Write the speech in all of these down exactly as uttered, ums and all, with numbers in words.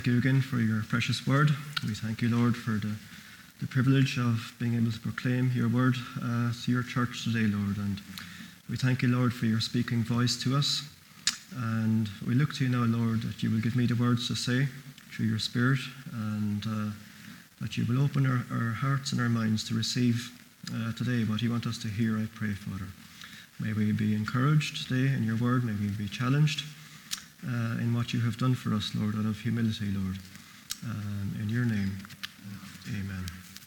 Thank you again for your precious word. We thank you, Lord, for the, the privilege of being able to proclaim your word uh, to your church today, Lord. And we thank you, Lord, for your speaking voice to us. And we look to you now, Lord, that you will give me the words to say through your Spirit, and uh, that you will open our, our hearts and our minds to receive uh, today what you want us to hear, I pray, Father. May we be encouraged today in your word. May we be challenged Uh, in what you have done for us, Lord, out of humility, Lord. Um, in your name, amen.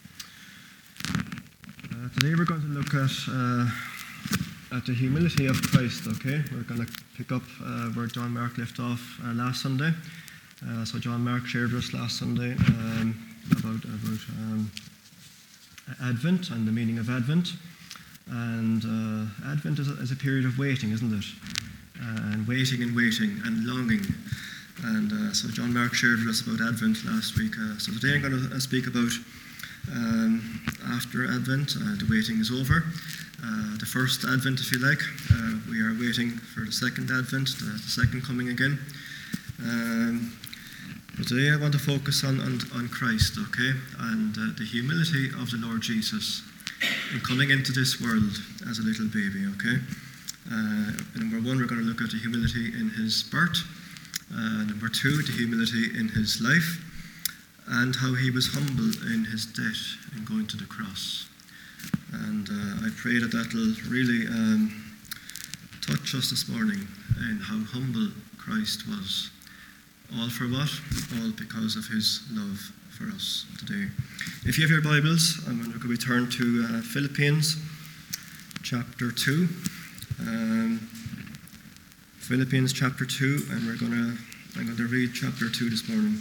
Uh, today we're going to look at uh, at the humility of Christ, okay? We're going to pick up uh, where John Mark left off uh, last Sunday. Uh, so John Mark shared with us last Sunday um, about, about um, Advent and the meaning of Advent. And uh, Advent is a, is a period of waiting, isn't it? Uh, and waiting and waiting and longing. And uh, so John Mark shared with us about Advent last week. Uh, so today I'm going to uh, speak about um, after Advent. Uh, the waiting is over. Uh, the first Advent, if you like. Uh, we are waiting for the second Advent, the, the second coming again. Um, but today I want to focus on, on, on Christ, okay? And uh, the humility of the Lord Jesus in coming into this world as a little baby, okay? Uh, number one, we're going to look at the humility in his birth. Uh, number two, the humility in his life, and how he was humble in his death in going to the cross. And uh, I pray that that will really um, touch us this morning in how humble Christ was. All for what? All because of his love for us today. If you have your Bibles, I'm going to return to uh, Philippians chapter two. Um, Philippians chapter two, and we're gonna I'm going to read chapter two this morning.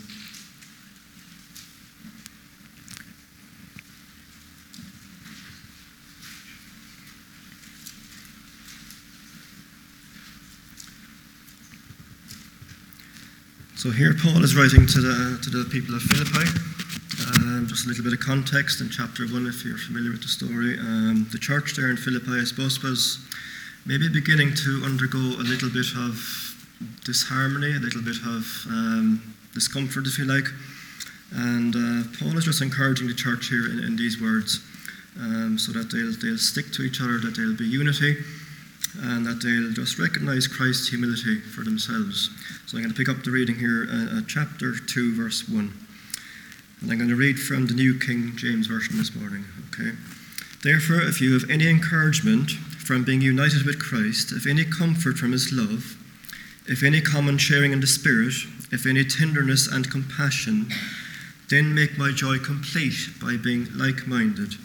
So here Paul is writing to the to the people of Philippi. Um, just a little bit of context in chapter one, if you're familiar with the story. Um, the church there in Philippi, I suppose, was maybe beginning to undergo a little bit of disharmony, a little bit of um, discomfort, if you like. And uh, Paul is just encouraging the church here in, in these words, um, so that they'll, they'll stick to each other, that there'll be unity, and that they'll just recognize Christ's humility for themselves. So I'm going to pick up the reading here, uh, uh, chapter two, verse one. And I'm going to read from the New King James Version this morning, okay? Therefore, if you have any encouragement from being united with Christ, if any comfort from his love, if any common sharing in the Spirit, if any tenderness and compassion, then make my joy complete by being like-minded,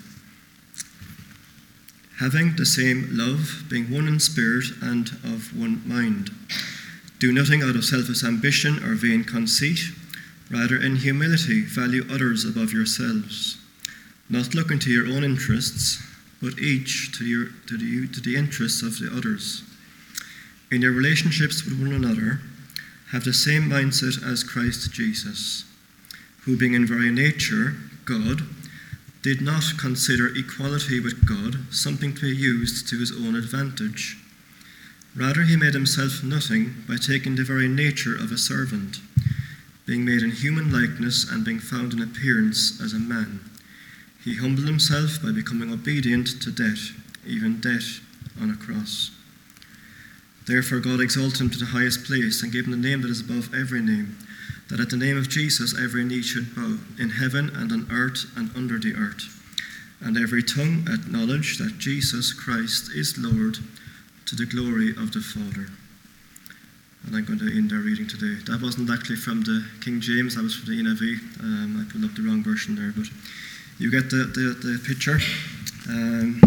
having the same love, being one in spirit and of one mind. Do nothing out of selfish ambition or vain conceit, rather in humility value others above yourselves, not looking to your own interests, but each to, your, to, the, to the interests of the others. In your relationships with one another, have the same mindset as Christ Jesus, who being in very nature God, did not consider equality with God something to be used to his own advantage. Rather, he made himself nothing by taking the very nature of a servant, being made in human likeness and being found in appearance as a man. He humbled himself by becoming obedient to death, even death on a cross. Therefore God exalted him to the highest place and gave him the name that is above every name, that at the name of Jesus every knee should bow, in heaven and on earth and under the earth, and every tongue acknowledge that Jesus Christ is Lord, to the glory of the Father. And I'm going to end our reading today. That wasn't actually from the King James, that was from the N I V. Um, I pulled up the wrong version there, but you get the, the, the picture. Um,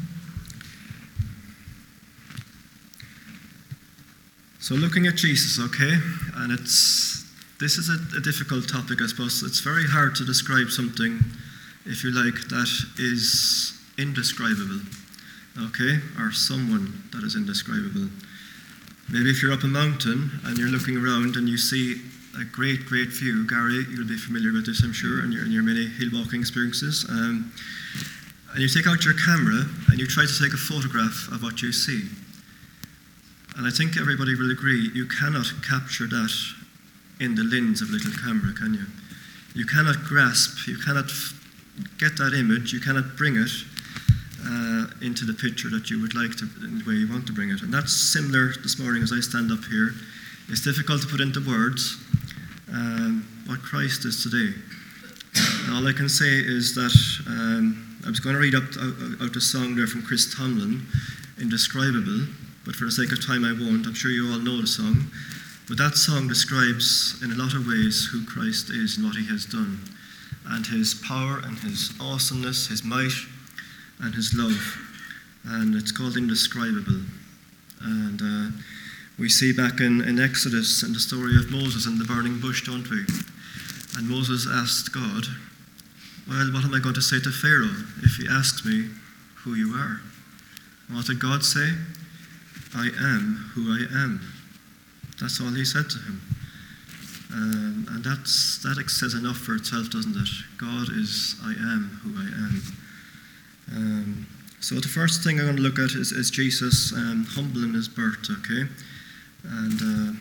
so looking at Jesus, okay, and it's this is a, a difficult topic, I suppose. It's very hard to describe something, if you like, that is indescribable, okay, or someone that is indescribable. Maybe if you're up a mountain and you're looking around and you see a great, great view. Gary, you'll be familiar with this, I'm sure, in your, in your many hill walking experiences. Um, and you take out your camera and you try to take a photograph of what you see. And I think everybody will agree, you cannot capture that in the lens of a little camera, can you? You cannot grasp, you cannot f- get that image, you cannot bring it uh, into the picture that you would like to, in the way you want to bring it. And that's similar this morning as I stand up here. It's difficult to put into words um, what Christ is today. And all I can say is that um, I was going to read out, out, out a song there from Chris Tomlin, Indescribable, but for the sake of time I won't. I'm sure you all know the song. But that song describes in a lot of ways who Christ is and what he has done, and his power and his awesomeness, his might and his love. And it's called Indescribable. And uh, we see back in, in Exodus in the story of Moses and the burning bush, don't we? And Moses asked God, well, what am I going to say to Pharaoh if he asks me who you are? And what did God say? I am who I am. That's all he said to him. Um, and that's, that says enough for itself, doesn't it? God is I am who I am. Um, so the first thing I'm going to look at is, is Jesus um, humble in his birth, okay? And uh,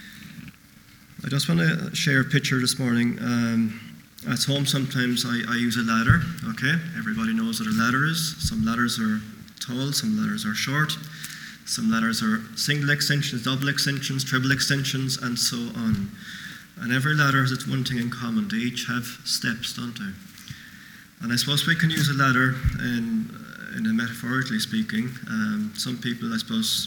I just want to share a picture this morning. Um, at home sometimes I, I use a ladder, okay? Everybody knows what a ladder is. Some ladders are tall, some ladders are short. Some ladders are single extensions, double extensions, triple extensions, and so on. And every ladder has its one thing in common. They each have steps, don't they? And I suppose we can use a ladder in, in a metaphorically speaking. Um, some people, I suppose,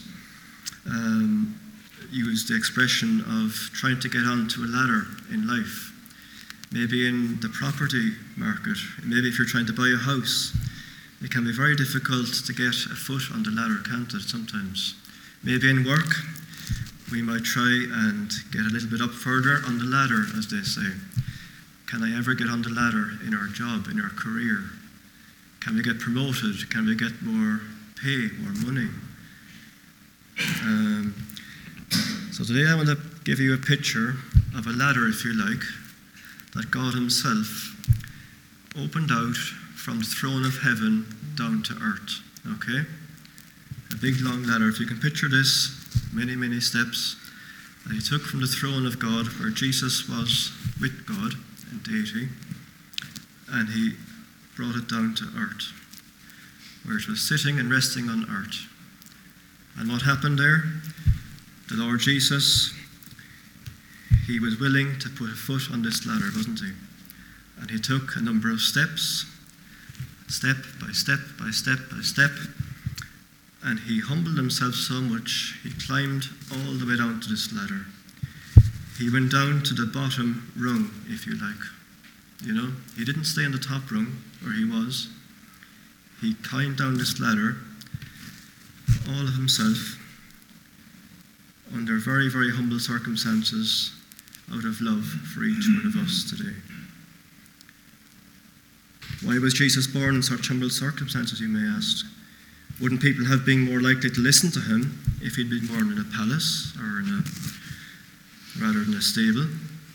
um, use the expression of trying to get onto a ladder in life. Maybe in the property market, maybe if you're trying to buy a house. It can be very difficult to get a foot on the ladder, can't it, sometimes? Maybe in work, we might try and get a little bit up further on the ladder, as they say. Can I ever get on the ladder in our job, in our career? Can we get promoted? Can we get more pay, more money? Um, so today I want to give you a picture of a ladder, if you like, that God himself opened out from the throne of heaven down to earth, okay? A big long ladder. If you can picture this, many, many steps that he took from the throne of God where Jesus was with God in deity, and he brought it down to earth, where it was sitting and resting on earth. And what happened there? The Lord Jesus, he was willing to put a foot on this ladder, wasn't he? And he took a number of steps, step by step by step by step, and he humbled himself so much he climbed all the way down to this ladder. He went down to the bottom rung, if you like. You know, he didn't stay on the top rung where he was. He climbed down this ladder, all of himself, under very, very humble circumstances, out of love for each one of us today. Why was Jesus born in such humble circumstances, you may ask? Wouldn't people have been more likely to listen to him if he'd been born in a palace or in a, rather than a stable?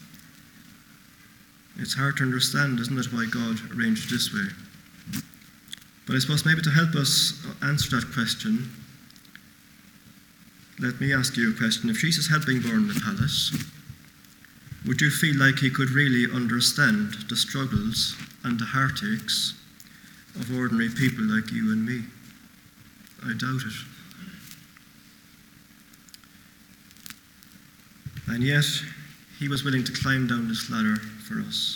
It's hard to understand, isn't it, why God arranged it this way? But I suppose maybe to help us answer that question, let me ask you a question. If Jesus had been born in a palace, would you feel like he could really understand the struggles and the heartaches of ordinary people like you and me? I doubt it. And yet, he was willing to climb down this ladder for us.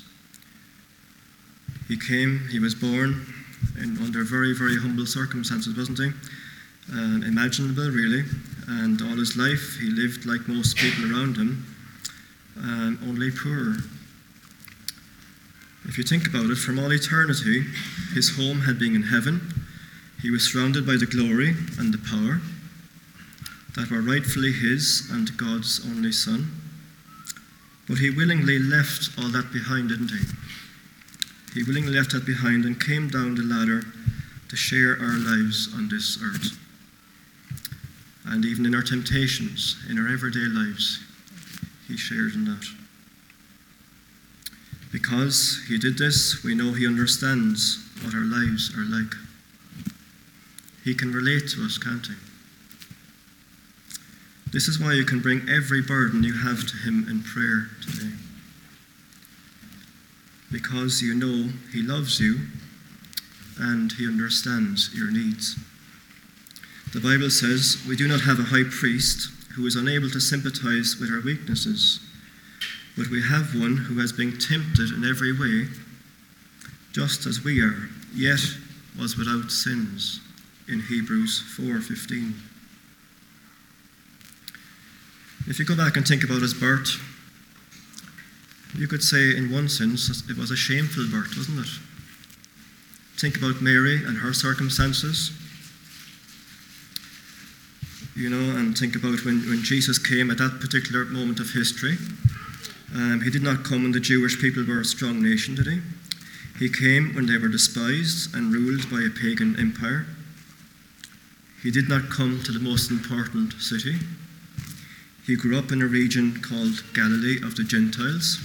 He came, he was born in, under very, very humble circumstances, wasn't he? Uh, imaginable, really. And all his life, he lived like most people around him, um, only poorer. If you think about it, from all eternity, his home had been in heaven. He was surrounded by the glory and the power that were rightfully his and God's only Son. But he willingly left all that behind, didn't he? He willingly left that behind and came down the ladder to share our lives on this earth. And even in our temptations, in our everyday lives, he shared in that. Because he did this, we know he understands what our lives are like. He can relate to us, can't he? This is why you can bring every burden you have to him in prayer today. Because you know he loves you and he understands your needs. The Bible says we do not have a high priest who is unable to sympathize with our weaknesses, but we have one who has been tempted in every way, just as we are, yet was without sins, in Hebrews four fifteen. If you go back and think about his birth, you could say in one sense it was a shameful birth, wasn't it? Think about Mary and her circumstances. You know, and think about when, when Jesus came at that particular moment of history. Um, he did not come when the Jewish people were a strong nation, did he? He came when they were despised and ruled by a pagan empire. He did not come to the most important city. He grew up in a region called Galilee of the Gentiles.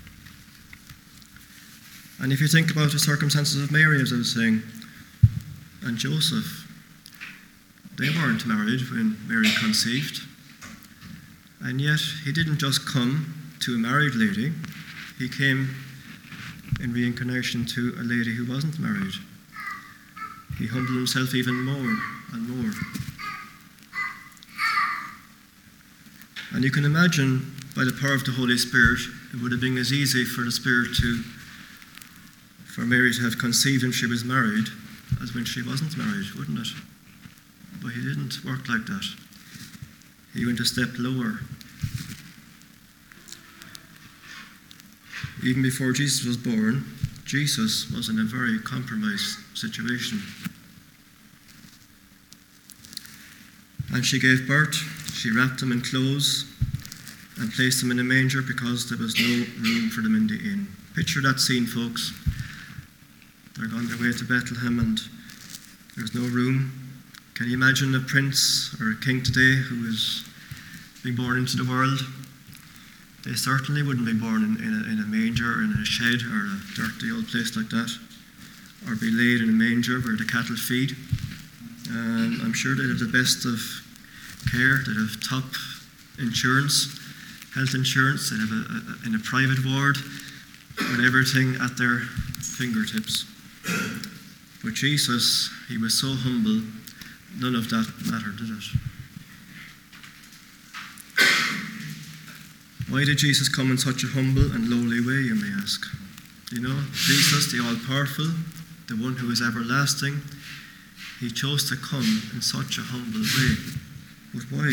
And if you think about the circumstances of Mary, as I was saying, and Joseph, they weren't married when Mary conceived. And yet, he didn't just come to a married lady. He came in reincarnation to a lady who wasn't married. He humbled himself even more and more. And you can imagine, by the power of the Holy Spirit, it would have been as easy for the Spirit to, for Mary to have conceived when she was married as when she wasn't married, wouldn't it? But he didn't work like that. He went a step lower. Even before Jesus was born, Jesus was in a very compromised situation. And she gave birth. She wrapped him in clothes and placed him in a manger because there was no room for them in the inn. Picture that scene, folks. They're on their way to Bethlehem and there's no room. Can you imagine a prince or a king today who is being born into the world? They certainly wouldn't be born in, in, a, in a manger or in a shed or a dirty old place like that, or be laid in a manger where the cattle feed. Um, I'm sure they'd have the best of care. They'd have top insurance, health insurance. They'd have a, a, in a private ward with everything at their fingertips. But Jesus, he was so humble, none of that mattered, did it? Why did Jesus come in such a humble and lowly way, you may ask? You know, Jesus, the all-powerful, the one who is everlasting, he chose to come in such a humble way. But why?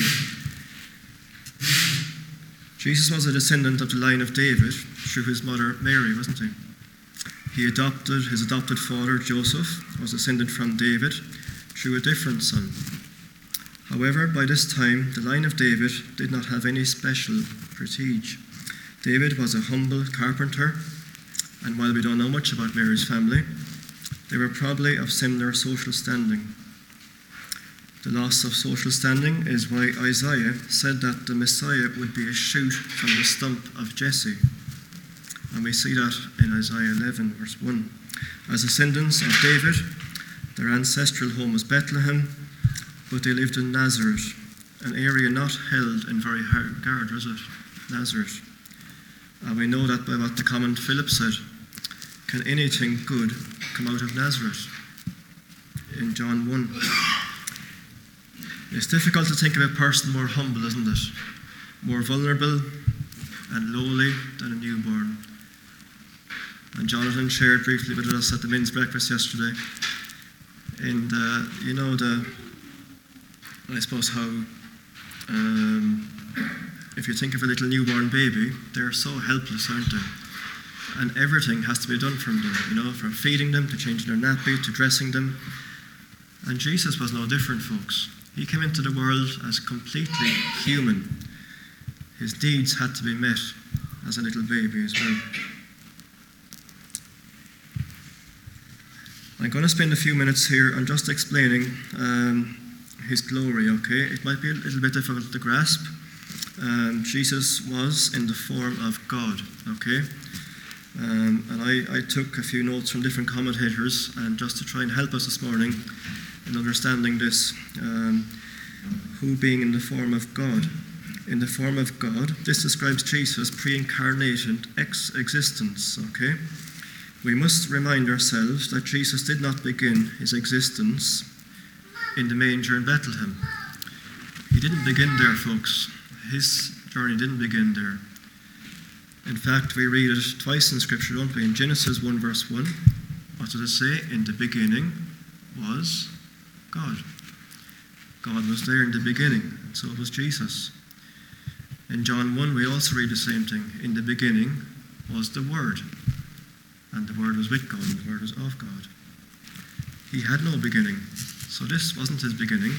Jesus was a descendant of the line of David through his mother Mary, wasn't he? He adopted, his adopted father Joseph was descended from David through a different son. However, by this time, the line of David did not have any special prestige. David was a humble carpenter, and while we don't know much about Mary's family, they were probably of similar social standing. The loss of social standing is why Isaiah said that the Messiah would be a shoot from the stump of Jesse. And we see that in Isaiah eleven, verse one. As descendants of David, their ancestral home was Bethlehem, but they lived in Nazareth, an area not held in very high regard, was it? Nazareth. And we know that by what the comment Philip said, can anything good come out of Nazareth? In John one. It's difficult to think of a person more humble, isn't it? More vulnerable and lowly than a newborn. And Jonathan shared briefly with us at the men's breakfast yesterday. And, uh, you know, the, I suppose how, um, if you think of a little newborn baby, they're so helpless, aren't they? And everything has to be done from them, you know, from feeding them to changing their nappy to dressing them. And Jesus was no different, folks. He came into the world as completely human. His needs had to be met as a little baby as well. I'm going to spend a few minutes here on just explaining um, his glory, okay? It might be a little bit difficult to grasp. Um, Jesus was in the form of God, okay? Um, and I, I took a few notes from different commentators, and just to try and help us this morning in understanding this, um, who being in the form of God. in the form of God. This describes Jesus' pre-incarnate ex-existence, okay? We must remind ourselves that Jesus did not begin his existence in the manger in Bethlehem. He didn't begin there, folks. His journey didn't begin there. In fact, we read it twice in Scripture, don't we? In Genesis one verse one, what does it say? In the beginning was God. God was there in the beginning, and so was Jesus. In John one, we also read the same thing. In the beginning was the Word, and the Word was with God, and the Word was of God. He had no beginning, so this wasn't his beginning.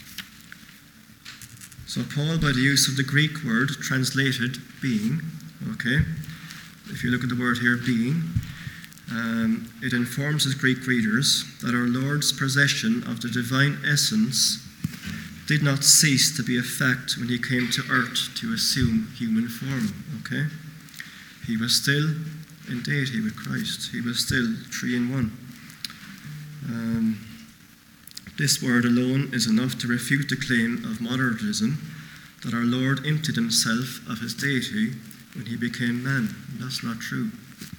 So Paul, by the use of the Greek word translated being, okay, if you look at the word here, being, um, it informs his Greek readers that our Lord's possession of the divine essence did not cease to be a fact when he came to earth to assume human form, okay? He was still in deity with Christ. He was still three in one. Um, this word alone is enough to refute the claim of modernism that our Lord emptied himself of his deity when he became man. That's not true.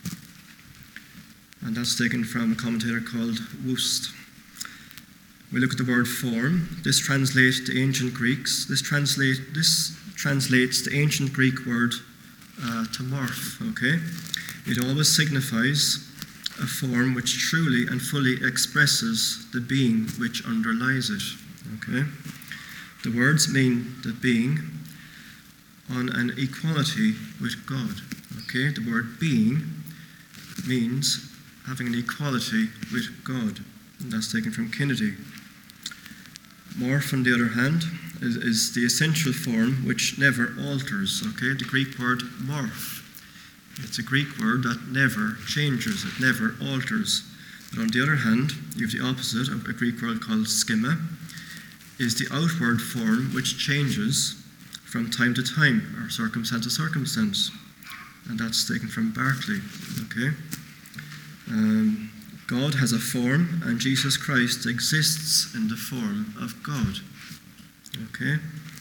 And that's taken from a commentator called Wust. We look at the word form. This translates the ancient Greeks. This translate this translates the ancient Greek word uh, to morph. Okay, it always signifies a form which truly and fully expresses the being which underlies it. Okay, the words mean the being on an equality with God. Okay, the word being means having an equality with God. And that's taken from Kennedy. Morph, on the other hand, is, is the essential form which never alters. Okay, the Greek word morph. It's a Greek word that never changes, it never alters. But on the other hand, you have the opposite of a Greek word called schema, is the outward form which changes from time to time, or circumstance to circumstance. And that's taken from Barclay. Okay? Um, God has a form, and Jesus Christ exists in the form of God. Okay?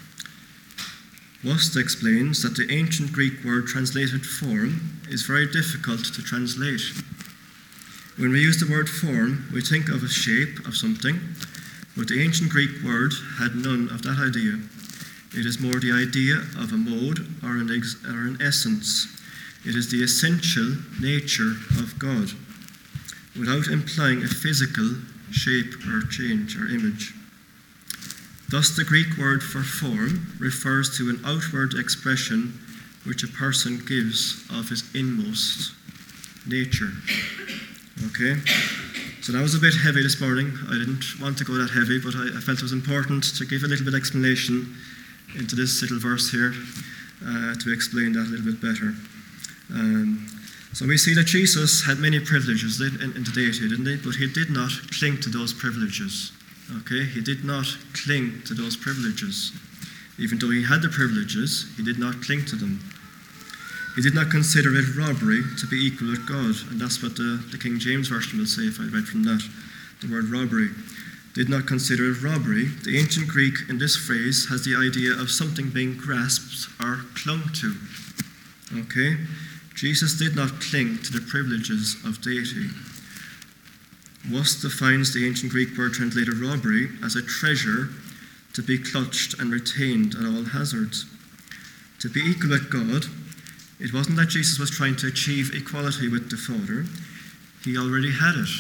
Wust explains that the ancient Greek word translated form is very difficult to translate. When we use the word form, we think of a shape of something, but the ancient Greek word had none of that idea. It is more the idea of a mode or an, ex- or an essence. It is the essential nature of God, without implying a physical shape or change or image. Thus, the Greek word for form refers to an outward expression which a person gives of his inmost nature. Okay? So that was a bit heavy this morning. I didn't want to go that heavy, but I, I felt it was important to give a little bit of explanation into this little verse here uh, to explain that a little bit better. Um, so we see that Jesus had many privileges in, in, in the deity, didn't he? But he did not cling to those privileges. Okay, he did not cling to those privileges. Even though he had the privileges, he did not cling to them. He did not consider it robbery to be equal with God. And that's what the, the King James Version will say if I read from that. The word robbery. Did not consider it robbery. The ancient Greek in this phrase has the idea of something being grasped or clung to. Okay? Jesus did not cling to the privileges of deity. Wust defines the ancient Greek word translated robbery as a treasure to be clutched and retained at all hazards. To be equal with God, it wasn't that Jesus was trying to achieve equality with the Father. He already had it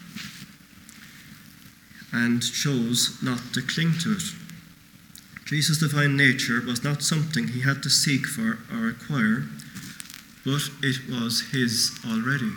and chose not to cling to it. Jesus' divine nature was not something he had to seek for or acquire, but it was his already.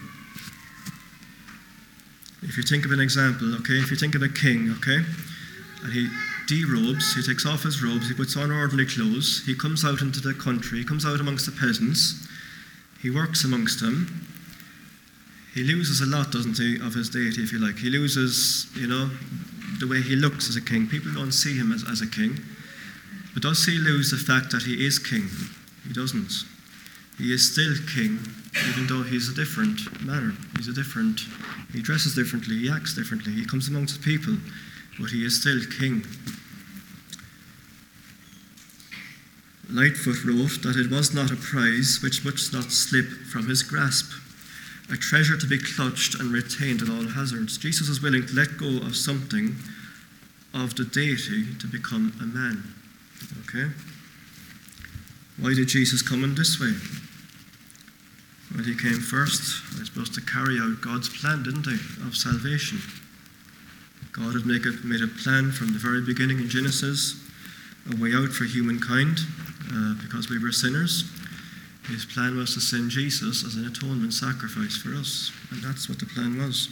If you think of an example, okay, if you think of a king, okay, and he derobes, he takes off his robes, he puts on ordinary clothes, he comes out into the country, he comes out amongst the peasants, he works amongst them, he loses a lot, doesn't he, of his deity, if you like. He loses, you know, the way he looks as a king. People don't see him as, as a king. But does he lose the fact that he is king? He doesn't. He is still king, even though he's a different manner. He's a different, he dresses differently, he acts differently, he comes amongst people, but he is still king. Lightfoot wrote that it was not a prize which must not slip from his grasp, a treasure to be clutched and retained at all hazards. Jesus was willing to let go of something of the deity to become a man. Okay? Why did Jesus come in this way? Well, he came first, I suppose, to carry out God's plan, didn't he, of salvation. God had make a, made a plan from the very beginning in Genesis, a way out for humankind, uh, because we were sinners. His plan was to send Jesus as an atonement sacrifice for us, and that's what the plan was.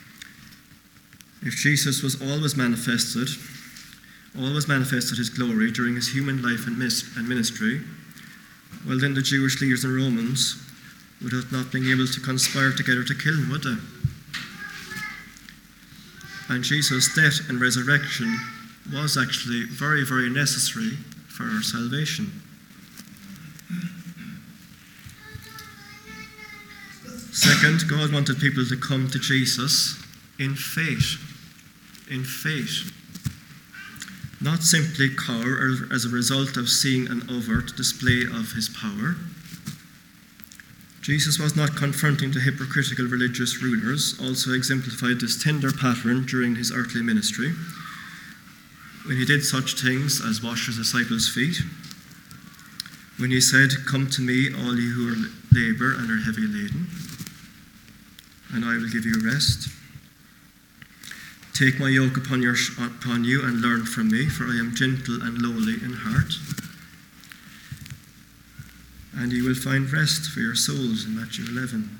If Jesus was always manifested, always manifested his glory during his human life and ministry, well, then the Jewish leaders and Romans would have not been able to conspire together to kill him, would they? And Jesus' death and resurrection was actually very, very necessary for our salvation. Second, God wanted people to come to Jesus in faith. In faith. Not simply cower as a result of seeing an overt display of his power. Jesus was not confronting the hypocritical religious rulers, also exemplified this tender pattern during his earthly ministry, when he did such things as wash his disciples' feet, when he said, "Come to me, all you who are labour and are heavy laden, and I will give you rest. Take my yoke upon, your, upon you and learn from me, for I am gentle and lowly in heart. And you will find rest for your souls," in Matthew eleven.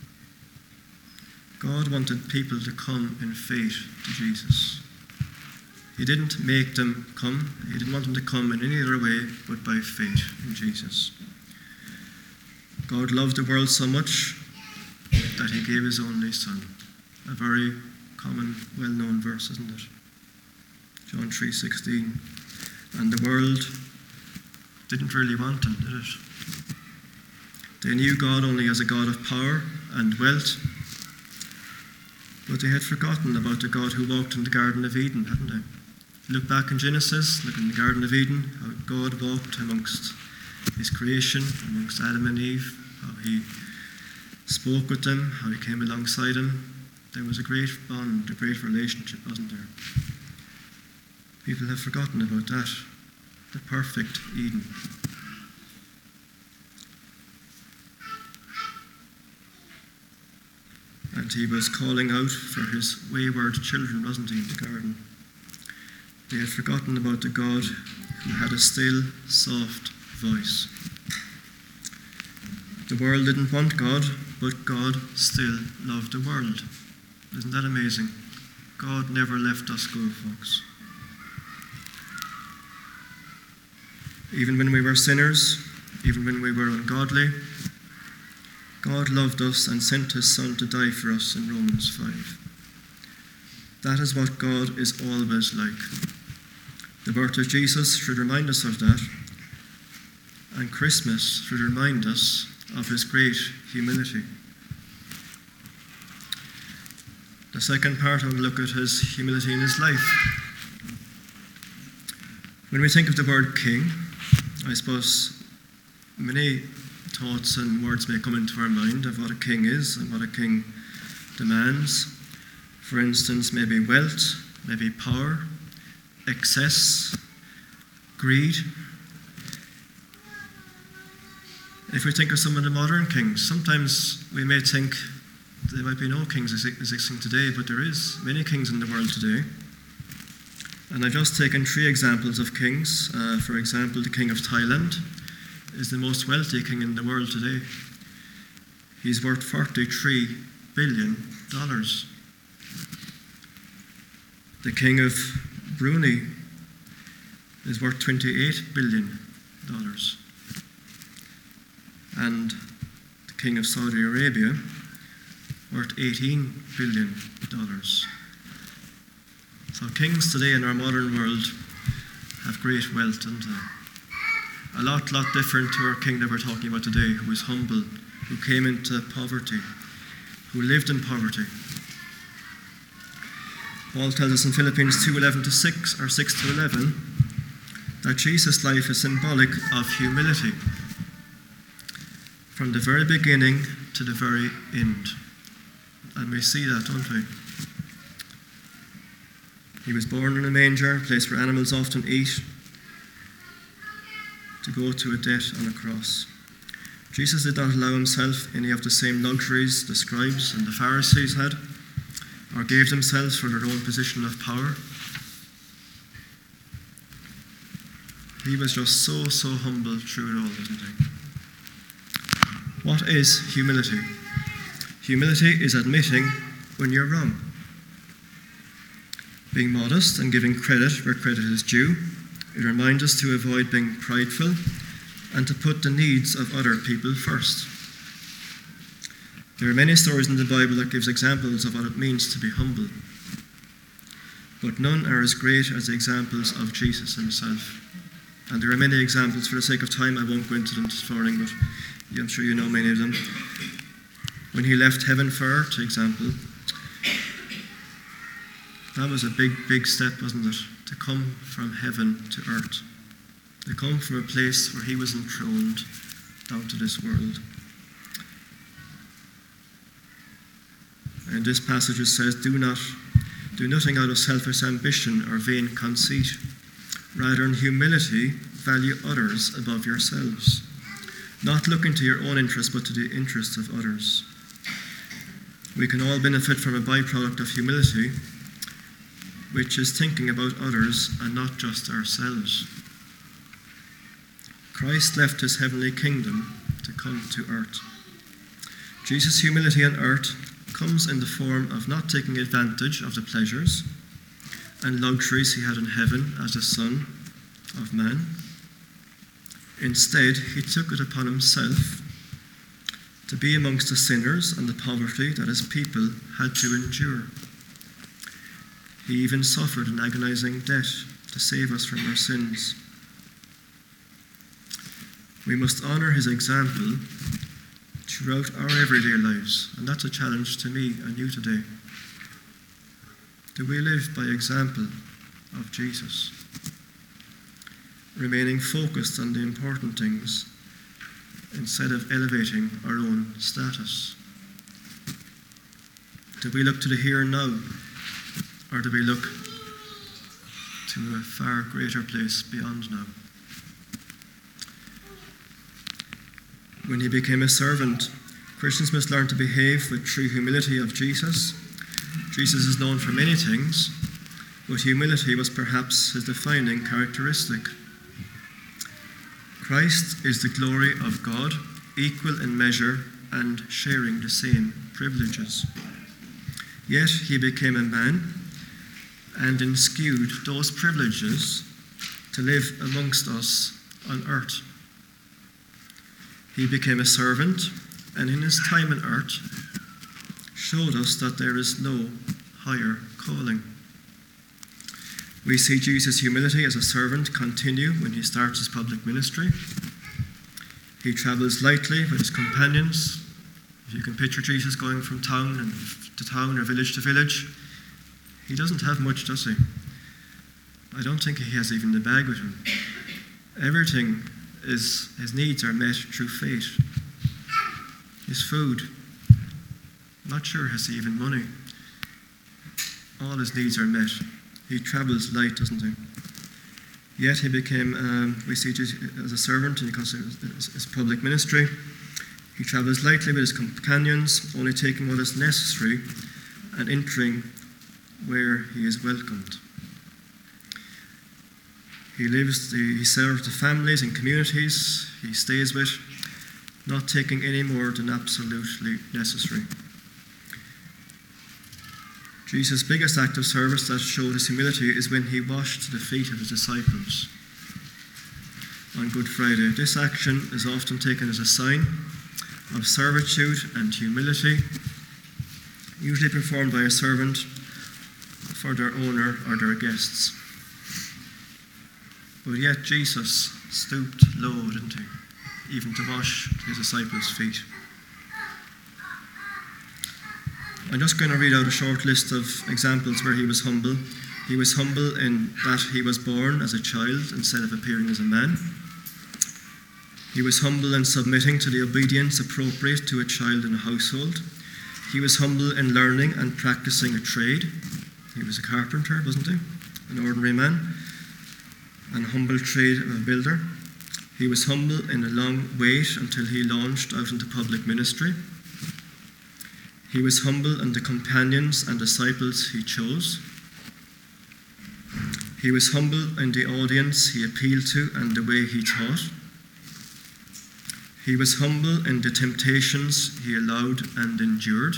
God wanted people to come in faith to Jesus. He didn't make them come. He didn't want them to come in any other way but by faith in Jesus. God loved the world so much that he gave his only Son. A very common, well-known verse, isn't it? John three sixteen. And the world didn't really want him, did it? They knew God only as a God of power and wealth, but they had forgotten about the God who walked in the Garden of Eden, hadn't they? Look back in Genesis, look in the Garden of Eden, how God walked amongst his creation, amongst Adam and Eve, how he spoke with them, how he came alongside them. There was a great bond, a great relationship, wasn't there? People have forgotten about that, the perfect Eden. And he was calling out for his wayward children, wasn't he, in the garden? They had forgotten about the God who had a still, soft voice. The world didn't want God, but God still loved the world. Isn't that amazing? God never left us go, folks. Even when we were sinners, even when we were ungodly, God loved us and sent his Son to die for us in Romans five. That is what God is always like. The birth of Jesus should remind us of that, and Christmas should remind us of his great humility. The second part, I will look at his humility in his life. When we think of the word king, I suppose many thoughts and words may come into our mind of what a king is and what a king demands. For instance, maybe wealth, maybe power, excess, greed. If we think of some of the modern kings, sometimes we may think there might be no kings existing today, but there is many kings in the world today. And I've just taken three examples of kings. Uh, for example, the king of Thailand is the most wealthy king in the world today. He's worth forty-three billion dollars. The king of Brunei is worth twenty-eight billion dollars. And the king of Saudi Arabia, worth eighteen billion dollars. So kings today in our modern world have great wealth, don't they? A lot, lot different to our king that we're talking about today, who is humble, who came into poverty, who lived in poverty. Paul tells us in Philippians two eleven to six, or six to eleven, that Jesus' life is symbolic of humility from the very beginning to the very end. And we see that, don't we? He was born in a manger, a place where animals often eat, to go to a death on a cross. Jesus did not allow himself any of the same luxuries the scribes and the Pharisees had, or gave themselves for their own position of power. He was just so, so humble through it all, isn't he? What is humility? Humility is admitting when you're wrong. Being modest and giving credit where credit is due. It reminds us to avoid being prideful and to put the needs of other people first. There are many stories in the Bible that gives examples of what it means to be humble. But none are as great as the examples of Jesus himself. And there are many examples. For the sake of time, I won't go into them this morning, but I'm sure you know many of them. When he left heaven for earth, for example, that was a big, big step, wasn't it? To come from heaven to earth. To come from a place where he was enthroned down to this world. And this passage it says, do not do nothing out of selfish ambition or vain conceit. Rather, in humility, value others above yourselves. Not looking to your own interests, but to the interests of others. We can all benefit from a byproduct of humility, which is thinking about others and not just ourselves. Christ left his heavenly kingdom to come to earth. Jesus' humility on earth comes in the form of not taking advantage of the pleasures and luxuries he had in heaven as the Son of Man. Instead, he took it upon himself to be amongst the sinners and the poverty that his people had to endure. He even suffered an agonizing death to save us from our sins. We must honour his example throughout our everyday lives, and that's a challenge to me and you today. Do we live by example of Jesus, remaining focused on the important things instead of elevating our own status? Do we look to the here and now, or do we look to a far greater place beyond now? When he became a servant, Christians must learn to behave with true humility of Jesus. Jesus is known for many things, but humility was perhaps his defining characteristic. Christ is the glory of God, equal in measure and sharing the same privileges. Yet he became a man and eschewed those privileges to live amongst us on earth. He became a servant, and in his time on earth showed us that there is no higher calling. We see Jesus' humility as a servant continue when he starts his public ministry. He travels lightly with his companions. If you can picture Jesus going from town and to town or village to village, he doesn't have much, does he? I don't think he has even the bag with him. Everything is, his needs are met through faith. His food, I'm not sure has he even money. All his needs are met. He travels light, doesn't he? Yet he became, um, we see Jesus as a servant in his, his public ministry. He travels lightly with his companions, only taking what is necessary and entering where he is welcomed. He lives, the, he serves the families and communities he stays with, not taking any more than absolutely necessary. Jesus' biggest act of service that showed his humility is when he washed the feet of his disciples on Good Friday. This action is often taken as a sign of servitude and humility, usually performed by a servant for their owner or their guests. But yet Jesus stooped low, didn't he? Even to wash his disciples' feet. I'm just going to read out a short list of examples where he was humble. He was humble in that he was born as a child instead of appearing as a man. He was humble in submitting to the obedience appropriate to a child in a household. He was humble in learning and practicing a trade. He was a carpenter, wasn't he? An ordinary man. An humble trade of a builder. He was humble in a long wait until he launched out into public ministry. He was humble in the companions and disciples he chose. He was humble in the audience he appealed to and the way he taught. He was humble in the temptations he allowed and endured.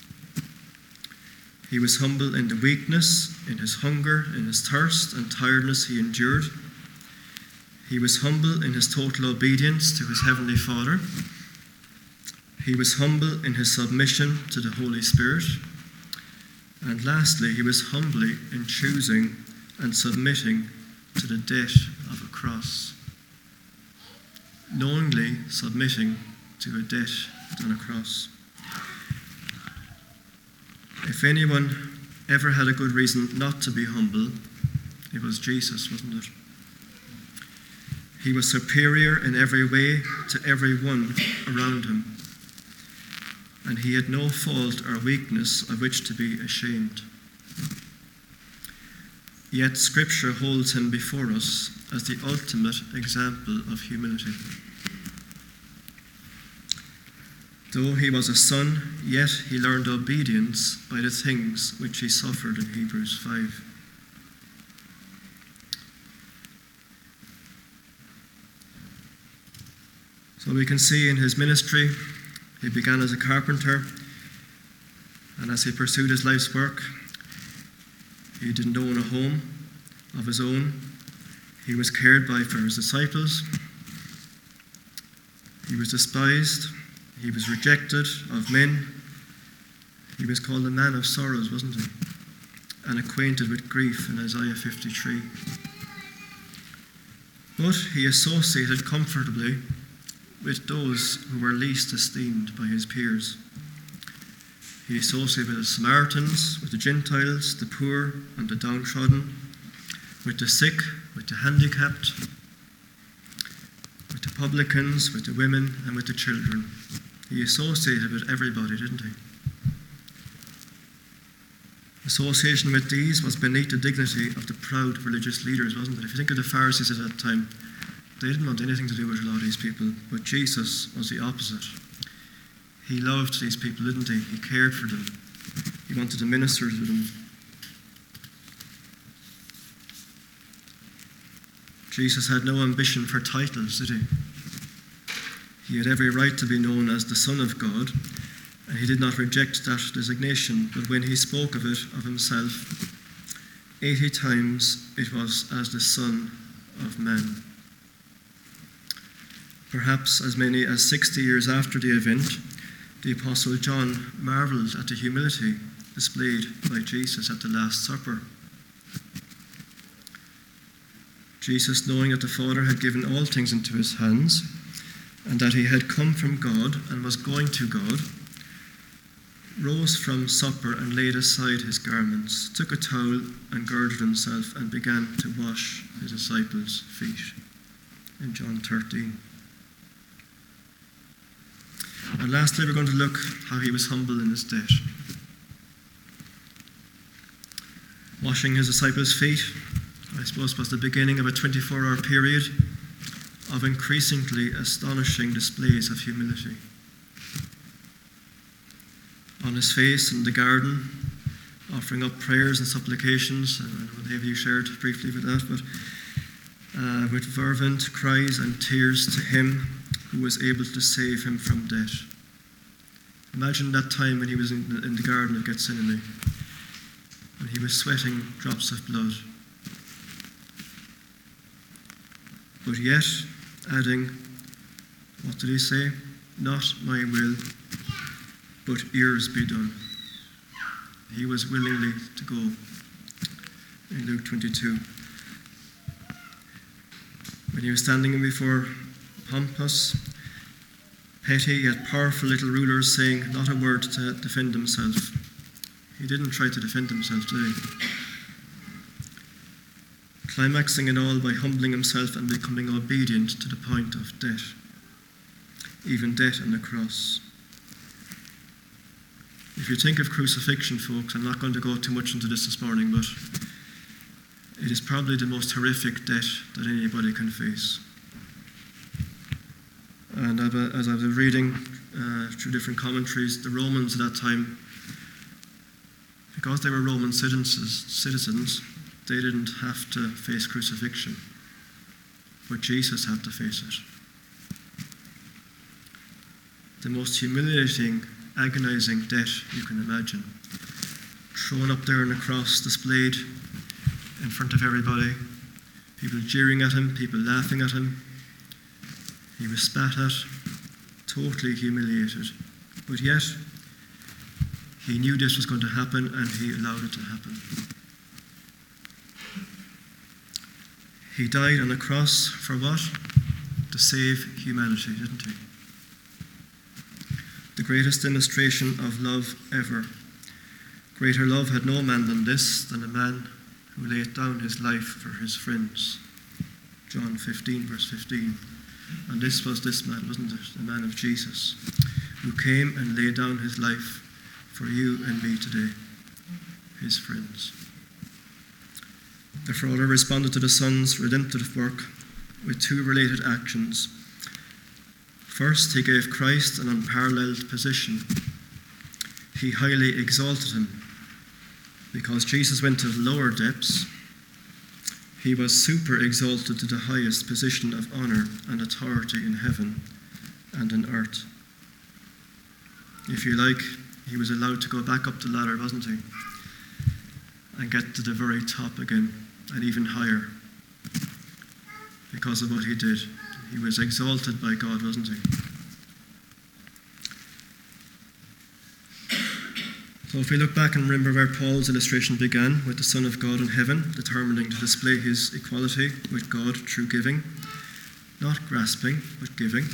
He was humble in the weakness, in his hunger, in his thirst and tiredness he endured. He was humble in his total obedience to his heavenly Father. He was humble in his submission to the Holy Spirit. And lastly, he was humbly in choosing and submitting to the death of a cross. Knowingly submitting to a death on a cross. If anyone ever had a good reason not to be humble, it was Jesus, wasn't it? He was superior in every way to everyone around him, and he had no fault or weakness of which to be ashamed. Yet Scripture holds him before us as the ultimate example of humility. Though he was a son, yet he learned obedience by the things which he suffered in Hebrews five. So we can see in his ministry, he began as a carpenter, and as he pursued his life's work, he didn't own a home of his own. He was cared by for his disciples. He was despised. He was rejected of men. He was called a man of sorrows, wasn't he? And acquainted with grief in Isaiah fifty-three. But he associated comfortably with those who were least esteemed by his peers. He associated with the Samaritans, with the Gentiles, the poor and the downtrodden, with the sick, with the handicapped, with the publicans, with the women and with the children. He associated with everybody, didn't he? Association with these was beneath the dignity of the proud religious leaders, wasn't it? If you think of the Pharisees at that time, they didn't want anything to do with a lot of these people, but Jesus was the opposite. He loved these people, didn't he? He cared for them. He wanted to minister to them. Jesus had no ambition for titles, did he? He had every right to be known as the Son of God, and he did not reject that designation, but when he spoke of it of himself, eighty times it was as the Son of Man. Perhaps as many as sixty years after the event, the Apostle John marvelled at the humility displayed by Jesus at the Last Supper. Jesus, knowing that the Father had given all things into his hands, and that he had come from God and was going to God, rose from supper and laid aside his garments, took a towel and girded himself, and began to wash his disciples' feet. In John thirteen. And lastly, we're going to look how he was humble in his death. Washing his disciples' feet, I suppose, was the beginning of a twenty-four hour period of increasingly astonishing displays of humility. On his face in the garden, offering up prayers and supplications, and have you shared briefly with that, but uh, with fervent cries and tears to him who was able to save him from death. Imagine that time when he was in the, in the Garden of Gethsemane, and he was sweating drops of blood. But yet, adding, what did he say? Not my will, but yours be done. He was willingly to go. In Luke twenty-two. When he was standing before pompous, petty yet powerful little rulers, saying not a word to defend himself. He didn't try to defend himself, did he? climaxing it all by humbling himself and becoming obedient to the point of death, even death on the cross. If you think of crucifixion, folks, I'm not going to go too much into this this morning, but it is probably the most horrific death that anybody can face. And as I was reading uh, through different commentaries, the Romans at that time, because they were Roman citizens, citizens, they didn't have to face crucifixion, but Jesus had to face it. The most humiliating, agonizing death you can imagine. Thrown up there on a cross, displayed in front of everybody, people jeering at him, people laughing at him. He was spat at, totally humiliated. But yet, he knew this was going to happen and he allowed it to happen. He died on a cross for what? To save humanity, didn't he? The greatest demonstration of love ever. Greater love had no man than this, than a man who laid down his life for his friends. John fifteen, verse fifteen. And this was this man, wasn't it? The man of Jesus, who came and laid down his life for you and me today, his friends. The Father responded to the Son's redemptive work with two related actions. First, he gave Christ an unparalleled position. He highly exalted him. Because Jesus went to the lower depths, he was super exalted to the highest position of honour and authority in heaven and in earth. If you like, he was allowed to go back up the ladder, wasn't he? And get to the very top again, and even higher, because of what he did. He was exalted by God, wasn't he? So if we look back and remember where Paul's illustration began, with the Son of God in heaven, determining to display his equality with God through giving, not grasping, but giving.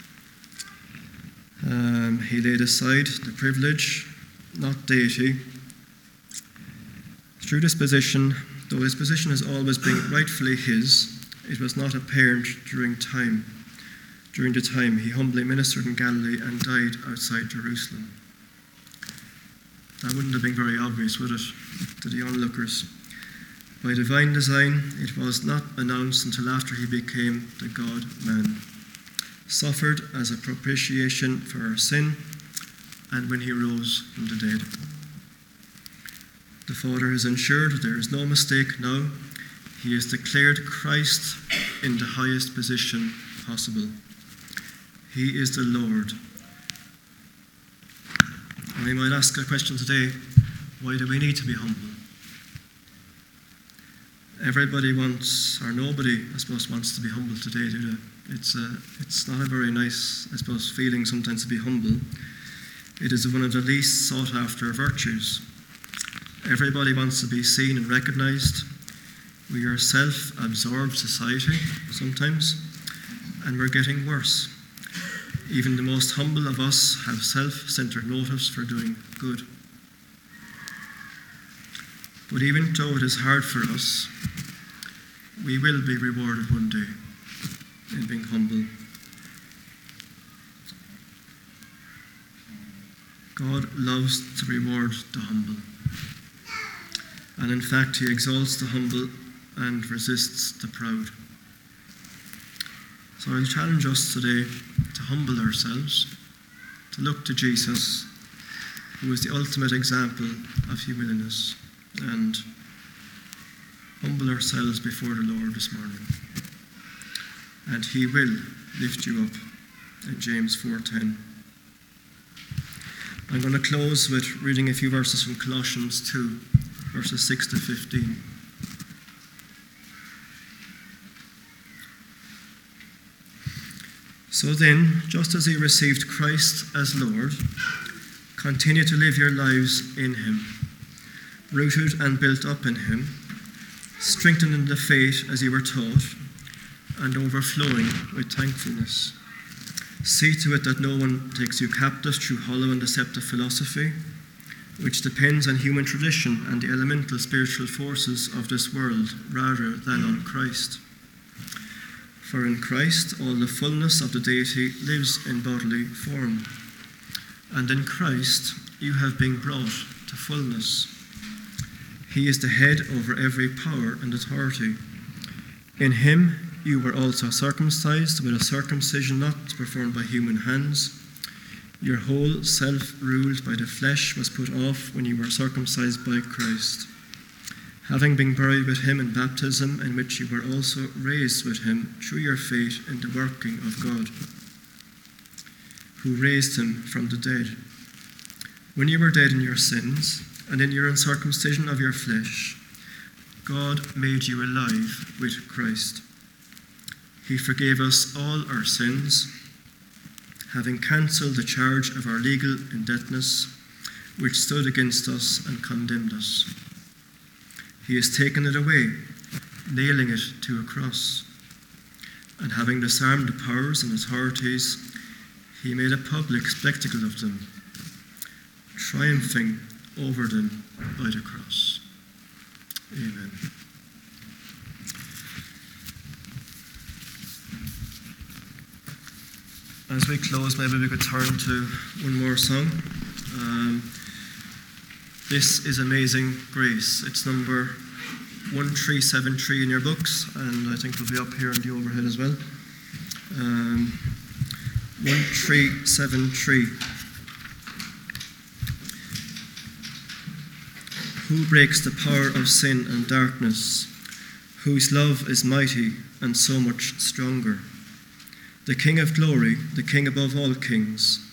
Um, he laid aside the privilege, not deity. Through this position, though his position has always been rightfully his, it was not apparent during time. During the time he humbly ministered in Galilee and died outside Jerusalem. That wouldn't have been very obvious, would it, to the onlookers? By divine design, it was not announced until after he became the God-man, suffered as a propitiation for our sin, and when he rose from the dead. The Father has ensured that there is no mistake now. He has declared Christ in the highest position possible. He is the Lord. And we might ask a question today, why do we need to be humble? Everybody wants, or nobody, I suppose, wants to be humble today, do they? It's, a, it's not a very nice, I suppose, feeling sometimes to be humble. It is one of the least sought after virtues. Everybody wants to be seen and recognized. We are a self-absorbed society sometimes, and we're getting worse. Even the most humble of us have self-centered motives for doing good. But even though it is hard for us, we will be rewarded one day in being humble. God loves to reward the humble. And in fact, he exalts the humble and resists the proud. So I'll challenge us today to humble ourselves, to look to Jesus, who is the ultimate example of humiliness, and humble ourselves before the Lord this morning. And he will lift you up in James four ten. I'm going to close with reading a few verses from Colossians two, verses six to fifteen. So then, just as you received Christ as Lord, continue to live your lives in him, rooted and built up in him, strengthened in the faith as you were taught, and overflowing with thankfulness. See to it that no one takes you captive through hollow and deceptive philosophy, which depends on human tradition and the elemental spiritual forces of this world rather than on Christ. For in Christ all the fullness of the deity lives in bodily form, and in Christ you have been brought to fullness. He is the head over every power and authority. In him you were also circumcised with a circumcision not performed by human hands. Your whole self, ruled by the flesh, was put off when you were circumcised by Christ, having been buried with him in baptism, in which you were also raised with him through your faith in the working of God, who raised him from the dead. When you were dead in your sins and in your uncircumcision of your flesh, God made you alive with Christ. He forgave us all our sins, having cancelled the charge of our legal indebtedness, which stood against us and condemned us. He has taken it away, nailing it to a cross. And having disarmed the powers and authorities, he made a public spectacle of them, triumphing over them by the cross. Amen. As we close, maybe we could turn to one more song. Um, this is Amazing Grace. It's number one three seven three in your books, and I think it'll be up here in the overhead as well. Um, one three seven three. Who breaks the power of sin and darkness, whose love is mighty and so much stronger? The King of glory, the King above all kings,